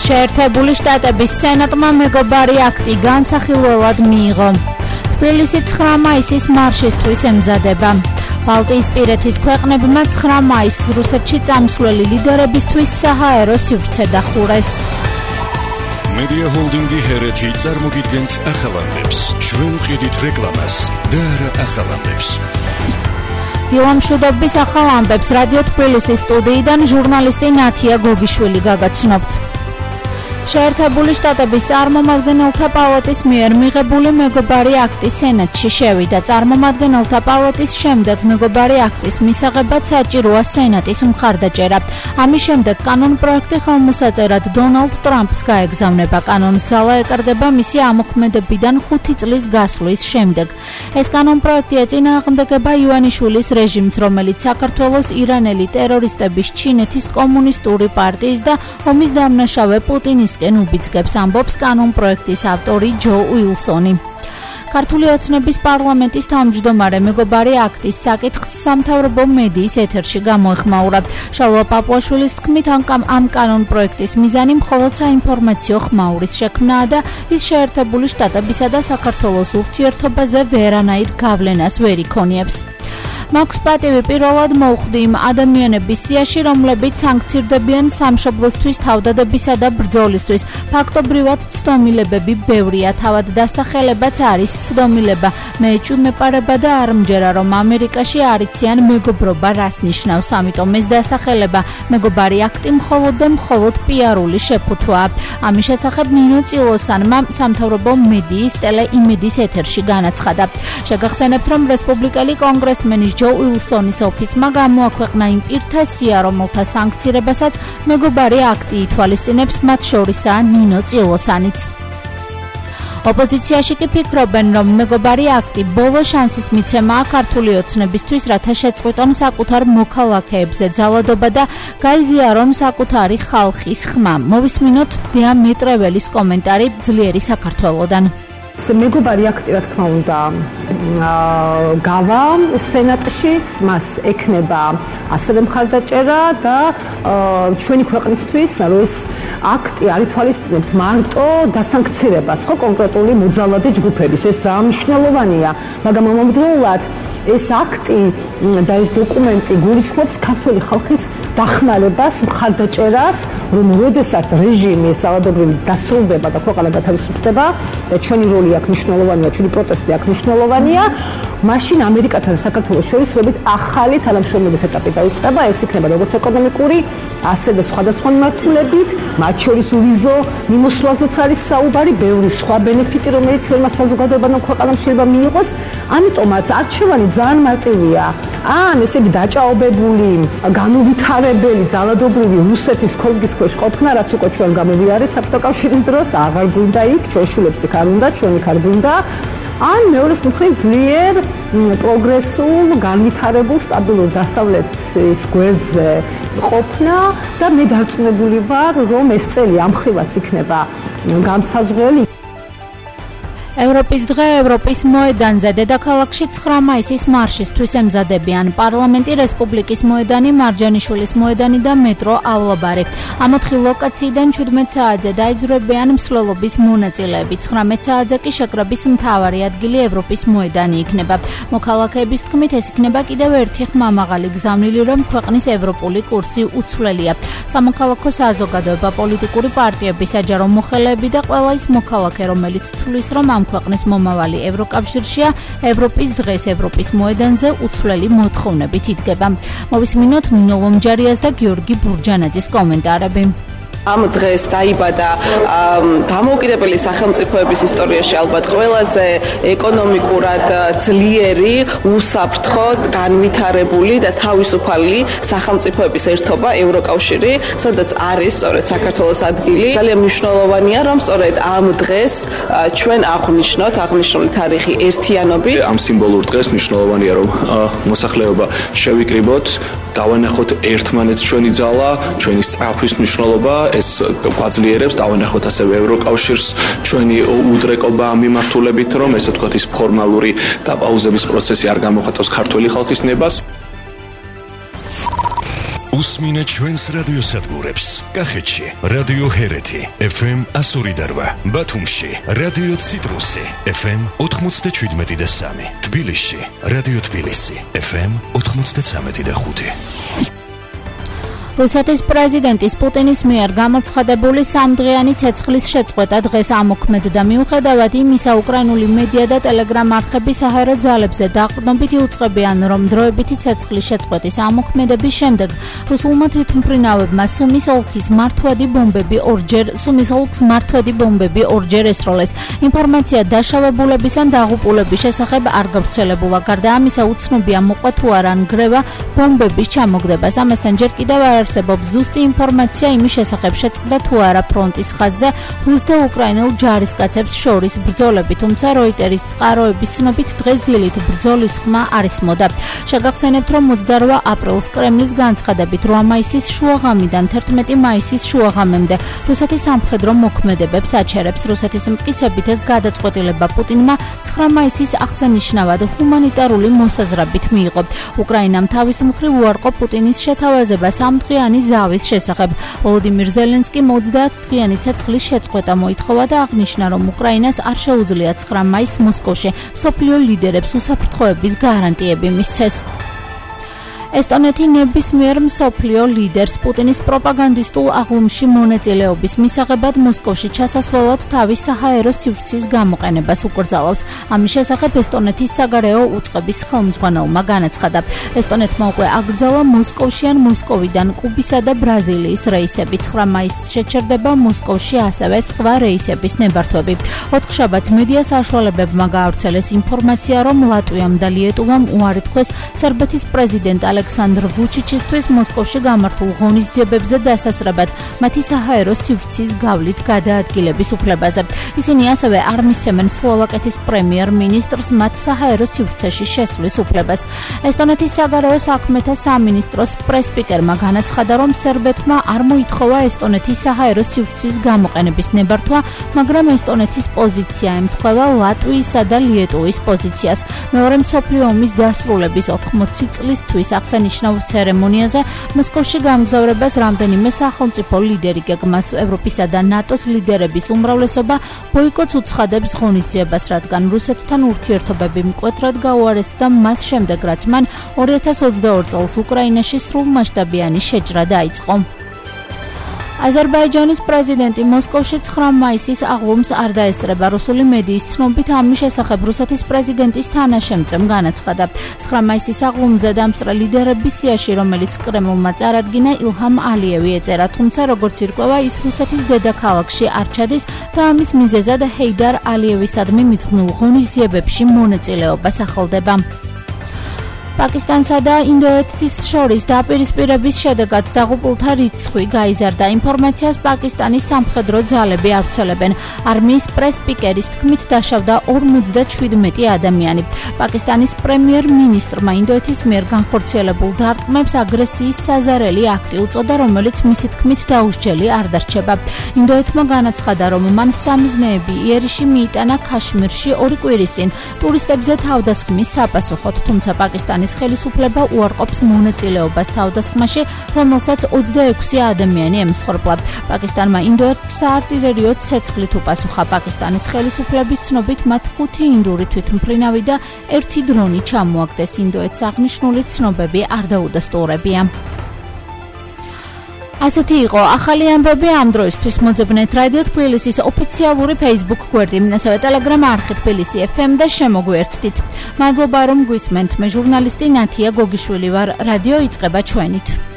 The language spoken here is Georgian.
შეერთებული შტატების სენატმა მეგობარი აქტი განსახილველად მიიღო. თბილისი 9 მაისის მარშისთვის ემზადება. ბალტიისპირეთის ქვეყნებმა 9 მაისს რუსეთში წამსვლელი ლიდერებისთვის საჰაერო სივრცე დახურეს. Media Holding-ი ჰერეთი წარმოგიდგენთ ახალამდებს. ჩვენ ვყიდით რეკლამას და არა ახალამდებს. დილამშვიდობის ახალამდებს რადიო თბილისის სტუდიიდან ჟურნალისტი ნათია გოგიშვილი გაგაცნობთ. შეერთებული შტატების წარმომადგენელთა პალატის მიერ მიღებული მეგობარი აქტი სენატში შევიდა. წარმომადგენელთა პალატის შემდეგ მეგობარი აქტის მისაღებად საჭიროა სენატის მხარდაჭერა. ამის შემდეგ კანონპროექტი ხელმოსაწერად დონალდ ტრამპს გაეგზავნება. კანონს ზალა ეკარდება მისი ამოქმედებიდან 5 წლის გასვლის შემდეგ. ეს კანონპროექტი ეწინააღმდეგება ივანიშვილის რეჟიმს, რომელიც საქართველოს ირანელი ტერორისტების ჩინეთის კომუნისტური პარტიის და ომის დამნაშავე პუტინის უბიძგებს, ამბობს კანონპროექტის ავტორი ჯო უილსონი. ქართული ოცნების პარლამენტის თავმჯდომარე მეგობარი აქტის საკითხს სამთავრობო მედიის ეთერში გამოეხმაურა. შალვა პაპუაშვილის თქმით, ამ კანონპროექტის მიზანი მხოლოდ საინფორმაციო ხმაურის შექმნაა და ის შეერთებული შტატებისა და საქართველოს ურთიერთობაზე ვერანაირ გავლენას ვერ იქონიებს. მაქვს პატივი პირველად მოუხდი იმ ადამიანების სიაში, რომლებიც სანქცირდებიან სამშობლოსთვის თავდადებისა და ბრძოლისთვის. ფაქტობრივად ცდომილებები ბევრია, თავად დასახელებაც არის ცდომილება. მე ეჭვმეპარება და არ მჯერა, რომ ამერიკაში არ იციან მეგობრობა რას ნიშნავს, ამიტომ ეს დასახელება მეგობარი აქტი მხოლოდ და მხოლოდ პიარული შეფუთვაა. ამის შესახებ ნინო წილოსანმა სამთავრობო მედიის ტელეიმედის ეთერში განაცხადა. შეგახსენებთ, რომ რესპუბლიკელი კონგრესმენი ჯო უილსონის ოფისმა გამოაქვეყნა იმ პირთა სია, რომელთა სანქცირებასაც მეგობარი აქტი ითვალისწინებს, მათ შორისაა ნინო წილოსანიც. ოპოზიციაში კი ფიქრობენ, რომ მეგობარი აქტი ბოლო შანსის მიცემაა ქართული ოცნებისთვის, რათა შეწყვიტონ საკუთარ მოქალაქეებზე ძალადობა და გაიზიარონ საკუთარი ხალხის ხმა. მოვისმინოთ დიამეტრეველის კომენტარი ძლიერი საქართველოდან. მეგობარი აქტი, რა თქმა უნდა, გავა სენატშიც, მას ექნება ასევე მხარდაჭერა და ჩვენი ქვეყნისთვის, რომ ეს აქტი არ ითვალისწინებს მარტო დასანქცირებას, ხო, კონკრეტული მოძალადი ჯგუფების, ეს ძალიან მნიშვნელოვანია, მაგრამ ამავდროულად ეს აქტი და ეს დოკუმენტი გულისხმობს ქართული ხალხის დახმარებას, მხარდაჭერას, რომ როდესაც რეჟიმი ძალადობრივი დასრულდება და ქვეყანა გათავისუფლდება და ჩვენი როლი აქ მნიშვნელოვანია, ჩვენი პროტესტი აქ მნიშვნელოვანია, მაშინ ამერიკასა და საქართველოს შორის რობით ახალი თანამშრომლობის ეტაპი დაიწყება. ეს იქნება როგორც ეკონომიკური, ასევე სხვადასხვა მიმართულებით, მათ შორის ვიზო მიმოსვლაზეც არის საუბარი, ბევრი სხვა ბენეფიტი, რომელიც ჩვენმა საზოგადოებამ ქვეყანამ შეიძლება მიიღოს. ამიტომაც არჩევანი ძალიან მარტივია. ან ესე იგი დაჭაობებული, განუვითარებელი, ძალადობრივი რუსეთის ქოლგის ქვეშ ყოფნა, რაც უკვე ჩვენ გამოვიარეთ საბჭოთა კავშირის დროს და აღარ გვინდა იქ, ჩვენ შულებს იქ არ უნდა, ჩვენ იქ არ გვინდა. ან მეორეს მხრივ ძლიერ პროგრესულ, განვითარებულ, სტაბილურ დასავლეთის გვერდზე ყოფნა და მე დარწმუნებული ვარ, რომ ეს წელი ამ ხრივაც იქნება განსაზღვრელი. ევროპის დღე ევროპის მოედანზე დედაქალაქში 9 მაისის მარშისთვის ემზადებიან პარლამენტი, რესპუბლიკის მოედანი, მარჯანიშვილის მოედანი და მეტრო ავლაბარი. ამ 4 ლოკაციიდან 17 საათზე დაიძვრებიან მსვლელობის მონაწილეები. 19 საათზე კი შეკრების მთავარი ადგილი ევროპის მოედანი იქნება. მოქალაქეების თქმით, ეს იქნება კიდევ ერთი ხმამაღალი გზავნილი, რომ ქვეყნის ევროპული კურსი უცვლელია. სამოქალაქო საზოგადოება, პოლიტიკური პარტიები, საჯარო მოხელეები და ყველა ის მოქალაქე, რომელიც თვლის, რომ ამ ქვეყნის მომავალი ევროკავშირშია, ევროპის დღეს ევროპის მოედანზე უცვლელი მოთხოვნებით იდგება. მოვისმინოთ ნინო ლომჯარიას და გიორგი ბურჯანაძის კომენტარები. ამ დღეს დაიბადა დამოუკიდებელი სახელმწიფოების ისტორიაში ალბათ ყველაზე ეკონომიკურად ძლიერი, უსაფრთხო, განვითარებული და თავისუფალი სახელმწიფოების ერთობა ევროკავშირი, სადაც არის სწორედ საქართველოს ადგილი. ძალიან მნიშვნელოვანია, რომ სწორედ ამ დღეს ჩვენ აღნიშნული თარიღი ერთიანობით. ამ სიმბოლურ დღეს მნიშვნელოვანია, რომ მოსახლეობა შევიკრიბოთ, დავანახოთ ერთმანეთს ჩვენი ძალა, ჩვენი სწრაფვის მნიშვნელობა, ეს გვაძლიერებს, დავანახოთ ასევე ევროკავშირს, ჩვენი უდრეკობა ამ მიმართულებით, რომ ესე ვთქვათ ის ფორმალური დაპაუზების პროცესი არ გამოხატავს ქართული ხალხის ნებას. უსმინე ჩვენს რადიოსადგურებს. კახეთში რადიო ჰერეთი FM 102.8, ბათუმში რადიო ციტრუსი FM 97.3, თბილისში რადიო თბილისი FM 93.5. რუსეთის პრეზიდენტის პუტინის მიერ გამოცხადებული სამდღიანი ცეცხლის შეწყვეტა დღეს ამოქმედდა. მიუხედავად იმისა, უკრაინული მედია და ტელეგრამ არხები საჰაერო ძალებზე დაყრდნობით იუწყებიან, რომ დროებითი ცეცხლის შეწყვეტის ამოქმედების შემდეგ რუსულმა თვითმფრინავებმა სუმის ოლქს მართვადი ბომბები ორჯერ ესროლეს. ინფორმაცია დაშავებულების ან დაღუპულების შესახებ არ გავრცელებულა. გარდა ამისა, უცნობია მოყვა თუ არა ნგრევა ბომბების ჩამოგდებას. ამასთან ჯერ კიდევ არსებობს ზუსტი ინფორმაცია იმის შესახებ, შეწყდა თუ არა ფრონტის ხაზზე რუს და უკრაინელ ჯარისკაცებს შორის ბრძოლები, თუმცა როიტერის წყაროების ცნობით დღეს დილით ბრძოლის ხმა არ ისმოდა. შეგახსენებთ, რომ 28 აპრილს კრემლის განცხადებით 8 მაისის შუაღამიდან 11 მაისის შუაღამემდე რუსეთის სამხედრო მოქმედებებს აჩერებს. რუსეთის მტკიცებით ეს გადაწყვეტილება პუტინმა 9 მაისის აღსანიშნავად ჰუმანიტარული მოსაზრებით მიიღო. უკრაინამ თავის მხრივ უარყო პუტინის შეთავაზება სამდღიანი ზავის შესახებ. ვოლოდიმირ ზელენსკიმ 30 დღიანი ცეცხლის შეწყვეტა მოითხოვა და აღნიშნა, რომ უკრაინას არ შეუძლია 9 მაისს მოსკოვში მსოფლიო ლიდერებს უსაფრთხოების გარანტიები მისცეს. ესტონეთი ნებისმიერ მსოფლიო ლიდერს პუტინის პროპაგანდისტულ აღლუმში მონაწილეობის მისაღებად მოსკოვში ჩასასვლელად თავის საჰაერო სივრცის გამოყენებას უკრძალავს. ამის შესახებ ესტონეთის საგარეო უწყების ხელმძღვანელმა განაცხადა. ესტონეთმა უკვე აკრძალა მოსკოვში ან მოსკოვიდან კუბისა და ბრაზილიის რეისები. 9 მაისს შეჩერდება მოსკოვში ასევე სხვა რეისების ნებართვები. ოთხშაბათს მედია საშუალებებმა გაავრცელეს ინფორმაცია, რომ ლატვიამ და ლიეტუვამ უარი თქვეს სერბეთის პრეზიდენტ ალექსანდრ ვუჩიჩისთვის მოსკოვში გამართულ ღონისძიებებზე დასასრებად მათი საჰაერო სივრცის გავლით გადაადგილების უფლებაზე. ისინი ასევე არ მისცემენ სლოვაკეთის პრემიერ-მინისტრს მათ საჰაერო სივრცეში შესვლის უფლებას. ესტონეთის საგარეო საქმეთა სამინისტროს პრესპიკერმა განაცხადა, რომ სერბეთმა არ მოითხოვა ესტონეთის საჰაერო სივრცის გამოყენების ნებართვა, მაგრამ ესტონეთის პოზიცია ემთხვევა ლატვიისა და ლიეტუვის პოზიციას. მეორე მსოფლიო ომის დასრულების 80 წლისთვის აღსანიშნავ ცერემონიაზე მოსკოვში გამგზავრებას რამდენიმე სახელმწიფო ლიდერი გეგმას. ევროპისა და ნატოს ლიდერების უმრავლესობა ბოიკოტს უცხადებს ღონისძიებას, რადგან რუსეთთან ურთიერთობები მკვეთრად გაუარეს და მას შემდეგ, რაც მან 2022 წელს უკრაინაში სრულმასშტაბიანი შეჭრა დაიწყო. აზერბაიჯანის პრეზიდენტი მოსკოვში 9 მაისის აღლუმს არ დაესწრება. რუსული მედიის ცნობით ამის შესახებ რუსეთის პრეზიდენტის თანაშემწემ განაცხადა. 9 მაისის აღლუმზე დამსწრე ლიდერების სიაში, რომელიც კრემლმა წარადგინა, ილჰამ ალიევი ეწერა, თუმცა როგორც ირკვევა, ის რუსეთის დედაქალაქში არ ჩადის და ამის მიზეზად ჰეიდარ ალიევისადმი მიძღვნილ ღონისძიებებში მონაწილეობას ახალდება. პაკისტანსა და ინდოეთის შორის დაპირისპირების შედეგად დაღუპულთა რიცხვი გაიზარდა. ინფორმაციას პაკისტანის სამხედრო ძალები ავრცელებენ. არმიის პრესპიკერის თქმით დაშავდა 57 ადამიანი. პაკისტანის პრემიერ-მინისტრმა ინდოეთის მიერ განხორციელებულ დარტყმებს აგრესიის საზარელი აქტი უწოდა, რომელიც მისი თქმით დაუსჯელი არ დარჩება. ინდოეთმა განაცხადა, რომ მან სამიზნეები იერიში მიიტანა ქაშმირში 2 კვირის წინ ტურისტებზე თავდასხმის საპასუხოდ, თუმცა პაკისტანის ხელისუფლება უარყოფს მონაწილეობას თავდასხმაში, რომელსაც 26 ადამიანი ემსხვერპლა. პაკისტანმა ინდოეთს საარტილერიო ცეცხლით უპასუხა. პაკისტანის ხელისუფლების ცნობით მათ 5 ინდური თვითმფრინავი და 1 დრონი ჩამოაგდეს. ინდოეთს აღნიშნული ცნობები არ დაუდასტურებია. ასეთი იყო ახალი ამბები ამ დროისთვის. მოძებნეთ რადიო თბილისის ოფიციალური Facebook გვერდი, ასევე Telegram არხი თბილისი FM და შემოგვიერთდით. მადლობა რომ გვისმენთ. მე ჟურნალისტი ნათია გოგიშვილი ვარ. რადიო იწყება ჩვენით.